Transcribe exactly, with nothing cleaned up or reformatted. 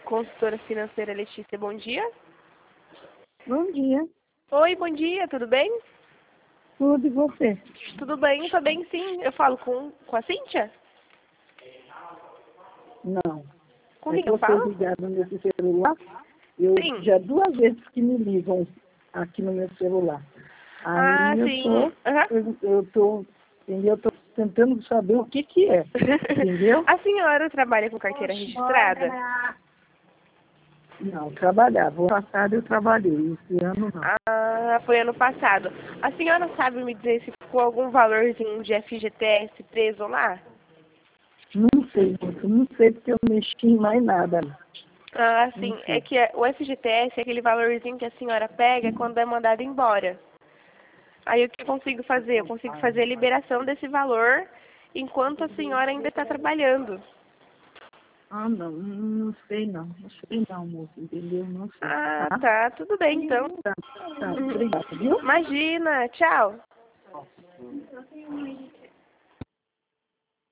Consultora financeira Letícia, bom dia. Bom dia. Oi, bom dia, tudo bem? Tudo e você? Tudo bem, tô bem sim. Eu falo com, com a Cíntia? Não. Com É quem que eu vocês falo? ligaram nesse celular. Eu Sim. já duas vezes que me ligam aqui no meu celular. Ah, Aí eu sim. tô, Aham. eu, eu tô, entendeu? Eu tô tentando saber o que que é, entendeu? A senhora trabalha com carteira registrada? Não, trabalhava. O ano passado eu trabalhei, esse ano não. Ah, foi ano passado. A senhora sabe me dizer se ficou algum valorzinho de F G T S preso lá? Não sei, moço, não sei porque eu não mexi em mais nada. Ah, Não sim. É sei. que é- o F G T S é aquele valorzinho que a senhora pega quando é mandada embora. Aí o que eu consigo fazer? Eu consigo fazer a liberação desse valor enquanto a senhora ainda está trabalhando. Ah, não, não sei não. Não sei não, moço, entendeu? Não sei, Ah, tá? tá. Tudo bem, então. Tá, tá, Uhum. obrigada, viu? Imagina. Tchau.